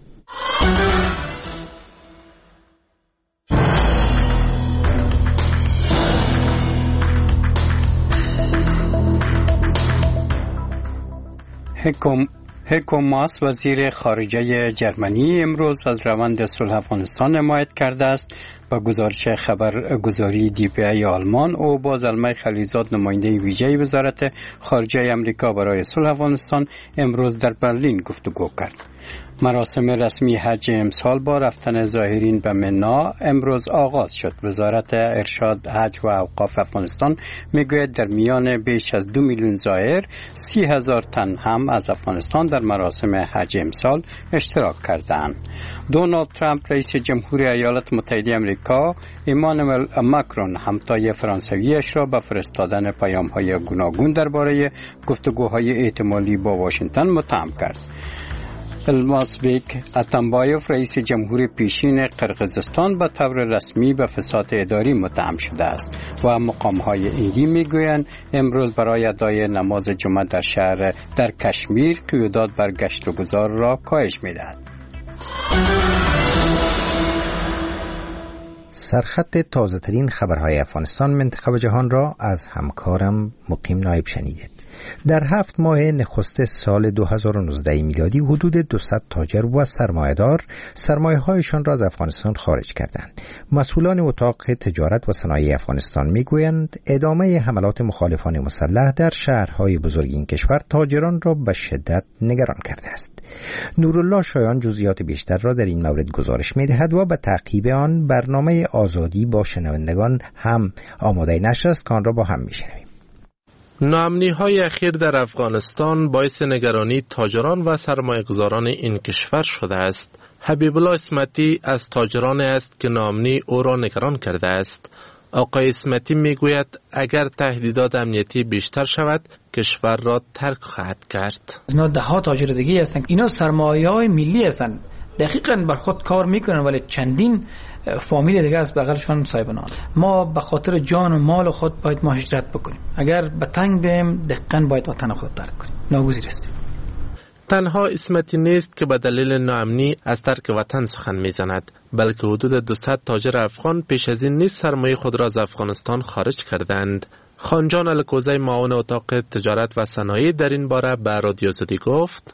هیکو هیکو ماس وزیر خارجه جرمنی امروز از روند صلح افغانستان حمایت کرده است. با گزارش خبرگزاری دی پی ای آلمان او با زلمه خلیلزاد نماینده ویژه وزارت خارجه امریکا برای صلح افغانستان امروز در برلین گفتگو کرد. مراسم رسمی حج امسال با رفتن زائرین به منا امروز آغاز شد. وزارت ارشاد حج و اوقاف افغانستان میگوید در میان بیش از دو میلیون زائر سی هزار تن هم از افغانستان در مراسم حج امسال اشتراک کردند. دونالد ترامپ رئیس جمهوری ایالات متحده آمریکا ایمانوئل ماکرون همتای فرانسویش را به فرستادن پیام‌های گوناگون درباره گفتگوهای احتمالی با واشنگتن متهم کرد. المازبیک اتمبایوف رئیس جمهوری پیشین قرقیزستان به طور رسمی به فساد اداری متهم شده است و مقام‌های ایگی میگویند امروز برای ادای نماز جمعه در شهر در کشمیر قیودات بر گشت و گذار را کاهش می‌دهد. سرخط تازه ترین خبرهای افغانستان منطقه و جهان را از همکارم مقیم نایب شنیدید. در هفت ماه نخست سال دو هزار و نوزده میلادی حدود دویست تاجر و سرمایه‌دار سرمایه‌هایشان را از افغانستان خارج کردند. مسئولان اتاق تجارت و صنایع افغانستان میگویند ادامه حملات مخالفان مسلح در شهرهای بزرگ این کشور تاجران را به شدت نگران کرده است. نورالله شایان جزئیات بیشتر را در این مورد گزارش می‌دهد و به تعقیب آن برنامه آزادی با شنوندگان هم آماده نشر است که آن را با هم می‌شنویم. ناامنی های اخیر در افغانستان باعث نگرانی تاجران و سرمایه‌گذاران این کشور شده است. حبیب الله اسمتی از تاجران است که ناامنی او را نگران کرده است. آقای اسمتی میگوید اگر تهدیدات امنیتی بیشتر شود کشور را ترک خواهد کرد. اینا ده ها تاجر دیگه هستند. اینا سرمایه‌های ملی هستند. دقیقاً بر خود کار میکنن ولی چندین فامیل دیگه از بغلشون صاحبان. ما به خاطر جان و مال خود باید ما هجرت بکنیم. اگر به تنگ بیم دقیقاً باید وطن خود ترک کنیم. ناگزیر است. تنها اسمتی نیست که به دلیل ناامنی از ترک وطن سخن میزند، بلکه حدود دویست تاجر افغان پیش از این نیز سرمایه خود را از افغانستان خارج کردند. خانجان الکوزی معاون اتاق تجارت و صنایع در این باره به رادیو آزادی گفت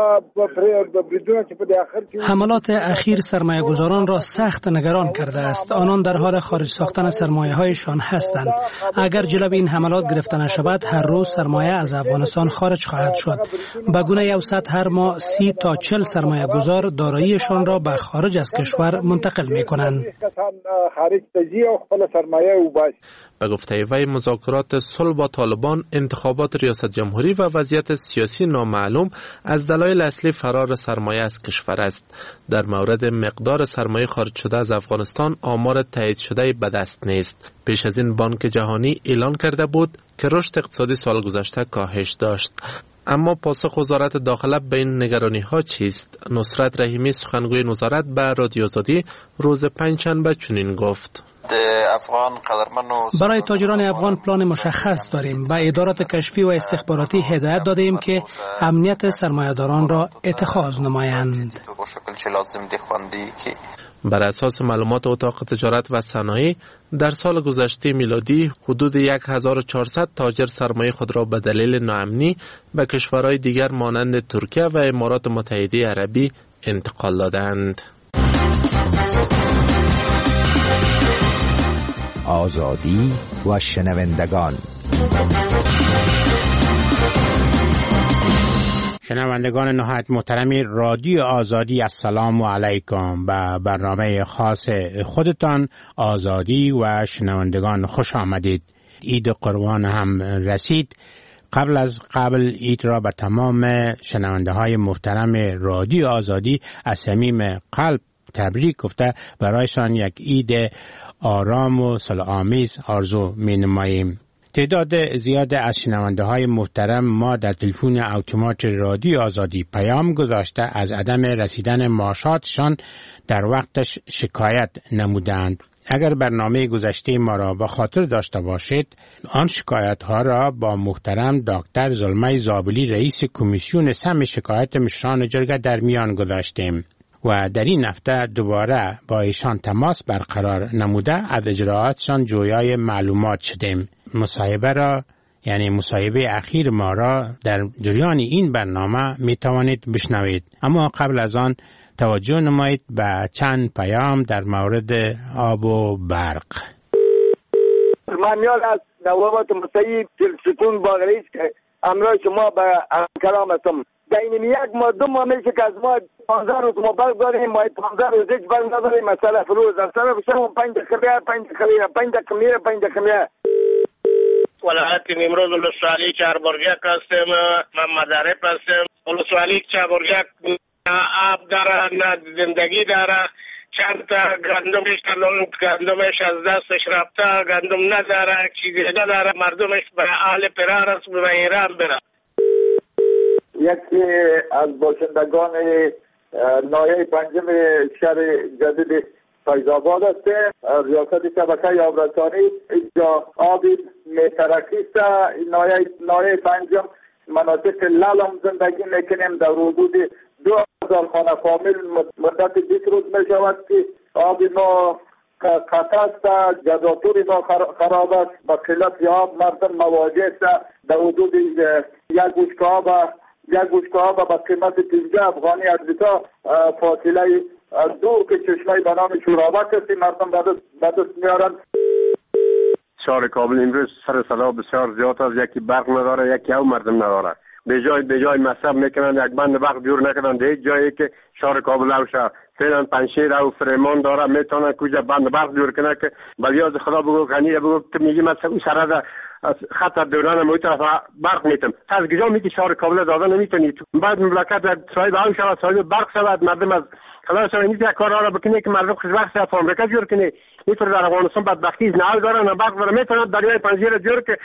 حملات اخیر سرمایه گذاران را سخت نگران کرده است. آنان در حال خارج ساختن سرمایه هایشان هستند. اگر جلوی این حملات گرفته نشود هر روز سرمایه از افغانستان خارج خواهد شد. به گونه اوسط هر ماه سی تا چهل سرمایه گذار داراییشان را به خارج از کشور منتقل می کنند. به گفته وی مذاکرات صلح با طالبان، انتخابات ریاست جمهوری و وضعیت سیاسی نامعلوم از دلایل اصلی فرار سرمایه از کشور است. در مورد مقدار سرمایه خارج شده از افغانستان آمار تایید شده به دست نیست. پیش از این بانک جهانی اعلان کرده بود که رشد اقتصادی سال گذشته کاهش داشت. اما پاسخ وزارت داخله به این نگرانی ها چیست؟ نصرت رحیمی سخنگوی وزارت به رادیو آزادی روز پنجشنبه چنین گفت: برای تاجران افغان پلان مشخص داریم. به ادارات کشفی و استخباراتی هدایت دادیم که امنیت سرمایه‌داران را اتخاذ نمایند. بر اساس معلومات اتاق تجارت و صنایع در سال گذشته میلادی حدود هزار و چهارصد تاجر سرمایه خود را به دلیل ناامنی به کشورهای دیگر مانند ترکیه و امارات متحده عربی انتقال دادند. آزادی و شنوندگان. شنوندگان نهایت محترمی رادیو آزادی، السلام علیکم. به برنامه خاص خودتان آزادی و شنوندگان خوش آمدید. عید قربان هم رسید. قبل از قبل عید را به تمام شنونده های محترم رادیو آزادی از صمیم قلب تبریک گفته برایشان یک عید آرام و صلح‌آمیز آرزو می نماییم. تعداد زیاد از شنونده های محترم ما در تلفن اتومات رادیو آزادی پیام گذاشته از عدم رسیدن معاشاتشان در وقتش شکایت نمودند. اگر برنامه گذشته ما را به خاطر داشته باشید، آن شکایت ها را با محترم دکتر زلمه زابلی رئیس کمیسیون سم شکایت مشران جرگه در میان گذاشتیم و در این هفته دوباره با ایشان تماس برقرار نموده از اجراعاتشان جویای معلومات شدیم. مصاحبه را یعنی مصاحبه اخیر ما را در جریان این برنامه می توانید بشنوید. اما قبل از آن توجه نمایید به چند پیام در مورد آب و برق. مانیال از نوابت مطیب ستون باغریست که امروز شما به کلام هستم. در این یک مردم ما میشه که از ما پانزده روز ما برق داریم، ما پانزده روز هیچ برق نداریم. مسئله فروز از طرف شما پنج دقیقه پنج دقیقه پنج دقیقه میره پنج دقیقه میره. ولایت نیمروز ولسوالی چهاربرجک هستم، من مدرب هستم. ولسوالی چهاربرجک آب داره، نه زندگی داره. چند تا گندمش گندمش از دستش رفته، گندم نداره، چیزی نداره، مردمش به اهل پرار است، به ایران بره. یکی از باشندگان نایه پنجم شهر جدید فیض‌آباد است. ریاست شبکه آبرسانی اینجا آبی میترکی است. نایه نایه پنجم مناطق لالم زندگی میکنیم. در حدود دو هزار خانه فامیل مدت بیست روز می شود که آبی ما قطع است، جداتوری ما خراب است. با قلت آب مردم مواجه است. در حدود یک بشکه آب یک بشکه آب با قیمت پنجاه افغانی از بیتا فاصله دور که چشمه به نام شورابک است مردم به دست میارند. شهر کابل امروز سر صدا بسیار زیاد است. یکی برق نداره، یکی او مردم نداره. به جای به جای مصرف میکنن، یک بند برق جور نکردن. در هیچ جایی که شهر کابل اوشه فعلا پنشیر او فریمان داره میتونه کجا بند برق جور کنه که بلیاز خدا بگو غنی بگو که میگی مثلا اون سر از خط دوران ما طرف برق میتم از کجا میگی شهر کابل داده نمیتونی. بعد مملکت صاحب او شود، صاحب برق شود، مردم از خدا شما نیست یک کار را بکنه که مردم خوشبخت شد آمریکا جور کنه. اینطور در افغانستان بدبختی نه داره نه برق داره، میتونه دریای پنجیر جور که.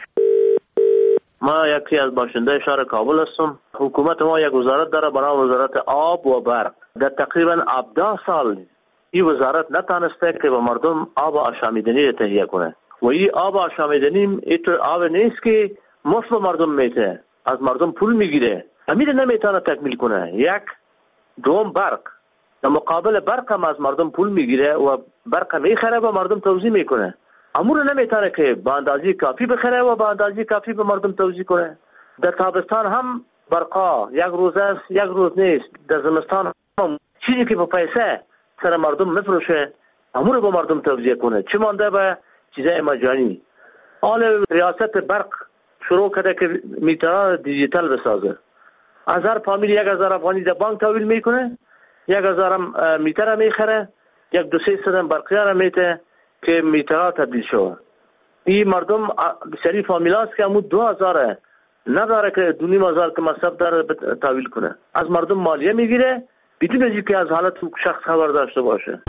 ما یکی از باشنده شهر کابل هستم. حکومت ما یک وزارت داره به نام وزارت آب و برق. در تقریبا هفده سال این وزارت نتانسته که به مردم آب آشامیدنی تهیه کنه و این آب آشامیدنی اینطور آب نیست که مفت به مردم میته، از مردم پول میگیره، امیر نمیتونه تکمیل کنه. یک دوم برق، در مقابل برق هم از مردم پول میگیره و برق میخره به مردم توزیع میکنه. امور نمیتونه که به اندازه کافی بخره و به اندازه کافی به مردم توزیع کنه. در تابستان هم برقا یک روز است یک روز نیست. در زمستان هم چیزی که به پیسه سر مردم میفروشه امور به مردم توزیع کنه. چه مانده به چیزای مجانی. حال ریاست برق شروع کرده که میتران دیجیتال بسازه. از هر فامیل یک هزار افغانی در بانک تحویل میکنه، یک هزار میتر میخره، یک دو سه صدم برقیار میته که میترها تبدیل شود. این مردم بسیاری فامیل هست که همون دو هزاره نداره که دو نیم هزار که مصرف داره تحویل کنه. از مردم مالیه میگیره بدون از اینکه از حالت شخص خبر داشته باشه.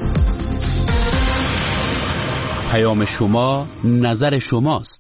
پیام شما نظر شماست.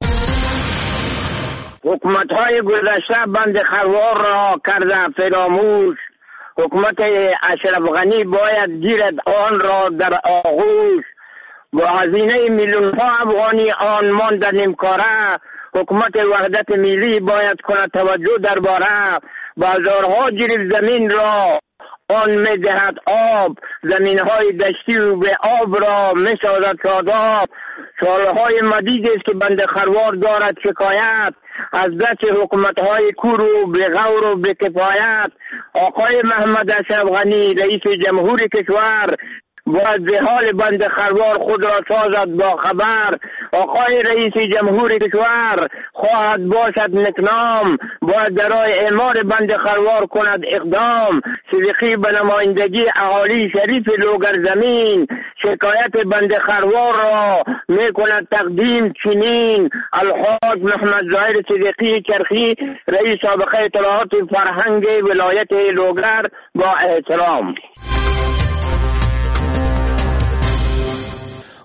حکومت های گذشته بند خروار را کردن فراموش. حکومت اشرف غنی باید گیرد آن را در آغوش. با هزینه میلیون ها افغانی آن ماندن کاره. حکومت وحدت ملی باید کند توجه درباره. بازارها گرفت زمین را آن میدهد آب. زمین های دشتی و به آب را میسازد شاداب. سالهای مدید است که بند خروار دارد شکایت از دست حکومت های کور و به غور و به کفایت. آقای محمد اشرف غنی رئیس جمهور کشور باید به حال بند خروار خود را سازد با خبر. آقای رئیس جمهور کشور خواهد باشد نکنام باید درای اعمار بند خروار کند اقدام. صدیقی به نمایندگی اهالی شریف لوگر زمین شکایت بند خروار را می کند تقدیم چنین. الحاج محمد ظاهر صدیقی چرخی رئیس سابقه اطلاعات فرهنگ ولایت لوگر با احترام.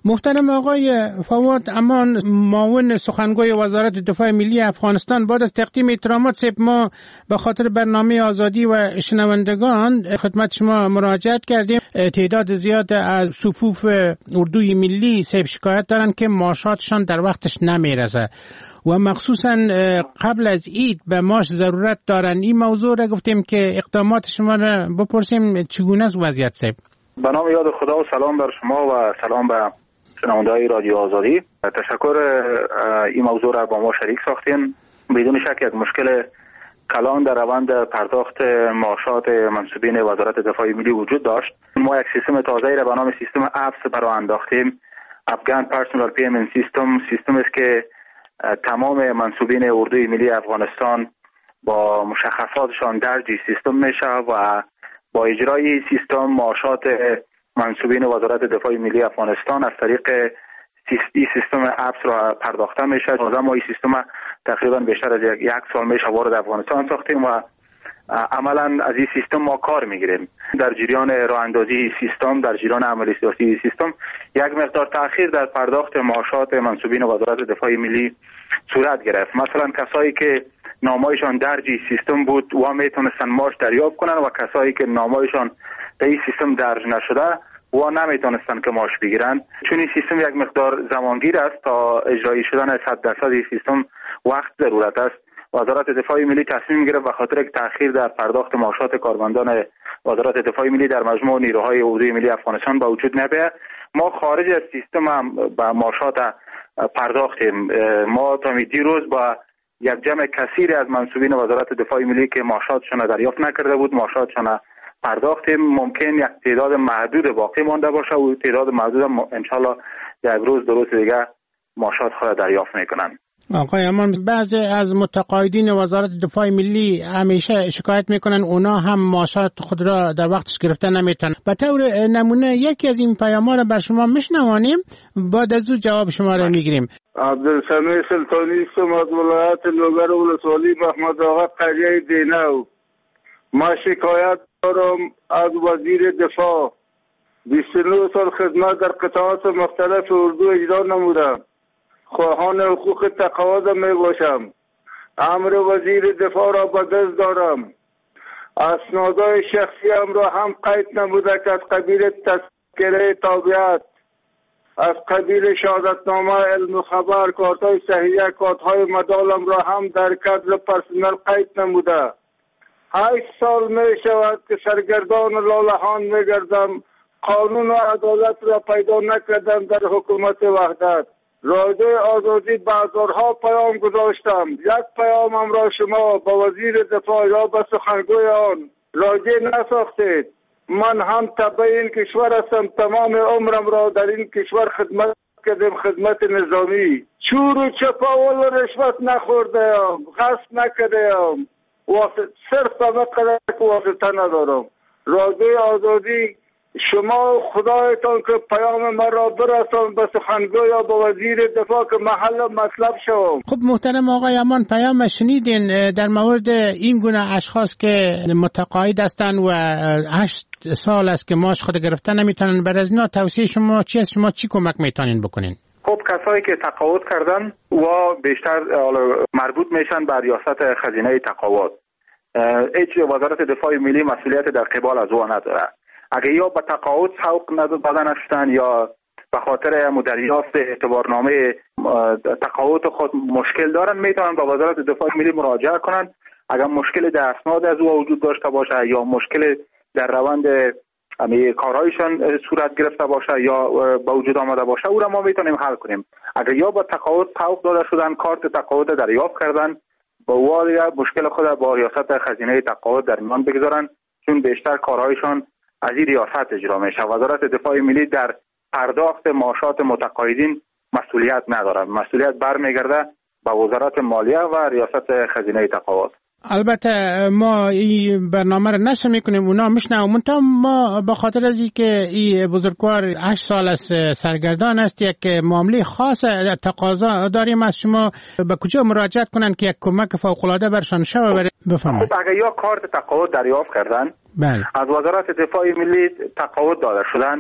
محترم آقای فواد امان، معاون سخنگوی وزارت دفاع ملی افغانستان، بعد از تقدیم احترامات سب ما به خاطر برنامه آزادی و شنوندگان خدمت شما مراجعت کردیم. تعداد زیاد از صفوف اردوی ملی سب شکایت دارن که معاشاتشان در وقتش نمیرسه و مخصوصا قبل از عید به معاش ضرورت دارن. این موضوع را گفتیم که اقدامات شما را بپرسیم چگونه است وضعیت سب؟ به نام یاد خدا و سلام بر شما و سلام به شنونده‌های رادیو آزادی. تشکر این موضوع را با ما شریک ساختین. بدون شک یک مشکل کلان در روند پرداخت معاشات منصوبین وزارت دفاع ملی وجود داشت. ما یک سیستم تازه‌ای را به نام سیستم افس برآورد انداختیم. افغان پرسونال پیمنت سیستم، سیستمی است که تمام منصوبین اردوی ملی افغانستان با مشخصاتشان درج سیستم میشه و با اجرای سیستم معاشات منصوبین وزارت دفاع ملی افغانستان از طریق این سیستم اپس را پرداخته میشه. ما این سیستم تقریبا بیشتر از یک سال میشه وارد افغانستان ساختیم و عملا از این سیستم ما کار میگیریم. در جریان راه اندازی سیستم، در جریان عملی سیاسی سیستم، یک مقدار تأخیر در پرداخت معاشات منصوبین وزارت دفاع ملی صورت گرفت. مثلا کسایی که نامایشان درج سیستم بود و میتونستن معاش دریافت کنن و کسایی که نامایشان در این سیستم درج نشده و نمیتونستن که معاش بگیرن. چون این سیستم یک مقدار زمانگیر است، تا اجرایی شدن صد درصد سیستم وقت ضرورت است. وزارت دفاع ملی تصمیم گرفت به خاطر تأخیر در پرداخت معاشات کارمندان وزارت دفاع ملی در مجموع نیروهای اردوی ملی افغانستان با وجود نبیه. ما خارج از سیستم هم به معاشات پرداختیم. ما تا دیروز با یک جمع کثیری از منصوبین وزارت دفاع ملی که معاشاتشون دریافت نکرده بود معاشاتشون پرداختیم. ممکن یک تعداد محدود باقی مانده باشه و تعداد محدود هم انشالله یک روز دو روز دیگه معاشات خود دریافت میکنن. آقای امان، بعضی از متقاعدین وزارت دفاع ملی همیشه شکایت میکنن اونا هم معاشات خود را در وقتش گرفته نمیتونن. به طور نمونه یکی از این پیام‌ها را بر شما میشنوانیم، بعد از او جواب شما را میگیریم. عبدالسمیع سلطانی استم از ولایت لوگر ولسوالی محمد آقا قریه دینو. ما شکایت دارم از وزیر دفاع. بیست و نه سال خدمت در قطعات مختلف اردو اجرا نمودم. خواهان حقوق تقاعد می باشم. امر وزیر دفاع را به دست دارم. اسنادهای شخصی هم را هم قید نموده که از قبیل تذکره تابعیت، از قبیل شهادتنامه علم خبر، کارت‌های صحیحه، کارت‌های مدالم را هم در کادر پرسنل قید نموده. هشت سال می شود که سرگردان لالهان می گردم. قانون و عدالت را پیدا نکردم در حکومت وحدت. رادیو آزادی بازارها پیام گذاشتم. یک پیامم را شما با وزیر دفاع یا به سخنگوی آن راجع نساختید. من هم تبع این کشور هستم. تمام عمرم را در این کشور خدمت کردم، خدمت نظامی. چور و چپاول و رشوت نخوردم، غصب نکردم. صرف به مقدر که واسطه ندارم. رادیو آزادی شما خدایتان که پیام من را برسان به سخنگوی یا به وزیر دفاع که محل مطلب شوم. خب محترم آقای امان، پیام شنیدین در مورد این گونه اشخاص که متقاعد هستند و هشت سال است که معاش خود گرفتن نمیتونن. بر از اینا توصیه شما چی است؟ شما چی کمک میتونین بکنین؟ خب کسایی که تقاعد کردن و بیشتر مربوط میشن به ریاست خزینه تقاعد، هیچ وزارت دفاع ملی مسئولیت در قبال از او نداره. اگه یا به تقاعد سوق نداده نشدن یا به خاطر دریافت اعتبارنامه تقاعد خود مشکل دارن، میتونن به وزارت دفاع ملی مراجعه کنن. اگر مشکل در اسناد از او وجود داشته باشه یا مشکل در روند کارهایشان صورت گرفته باشه یا به وجود آمده باشه، او را ما میتونیم حل کنیم. اگر یا به تقاعد سوق داده شدن، کارت تقاعد دریافت کردن، با او مشکل خود با ریاست خزینه تقاعد در میان بگذارن، چون بیشتر کارهایشان از این ریاست اجرا میشه. وزارت دفاع ملی در پرداخت معاشات متقاعدین مسئولیت نداره. مسئولیت برمیگرده به وزارت مالیه و ریاست خزینه تقاعد. البته ما این برنامه را نشر میکنیم، اونا میشنوم. منتها ما به خاطر از اینکه این بزرگوار هشت سال است سرگردان است، یک معامله خاص تقاضا داریم از شما به کجا مراجعت کنن که یک کمک فوق العاده برشان شود؟ بفرمایید. خب اگر یا کارت تقاعد دریافت کردن، بله، از وزارت دفاع ملی تقاعد داده شدن،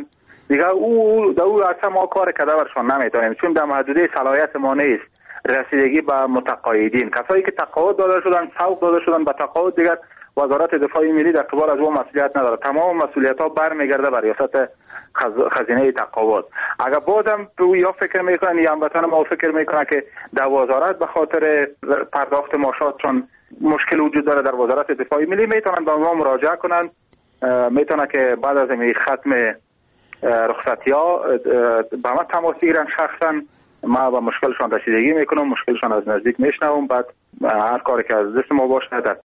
دیگه او در او اصلا ما کار کرده برشان نمیتونیم، چون در محدوده صلاحیت ما نیست رسیدگی به متقاعدین. کسایی که تقاعد داده شدن، سوق داده شدن به تقاعد، دیگر وزارت دفاع ملی در قبال از او مسئولیت نداره. تمام مسئولیت ها برمیگرده بر ریاست خزینه تقاعد. اگر بازم یا فکر میکنن یا هموطن ما فکر میکنن که در وزارت به خاطر پرداخت معاشات چون مشکل وجود داره در وزارت دفاع ملی، میتونن به ما مراجعه کنن، میتونن که بعد از این ختم رخصتی ها به ما تماس بگیرن شخصا. ما با مشکلشان رسیدگی میکنم، مشکلشان از نزدیک میشنوم، بعد هر کاری که از دست ما باشه در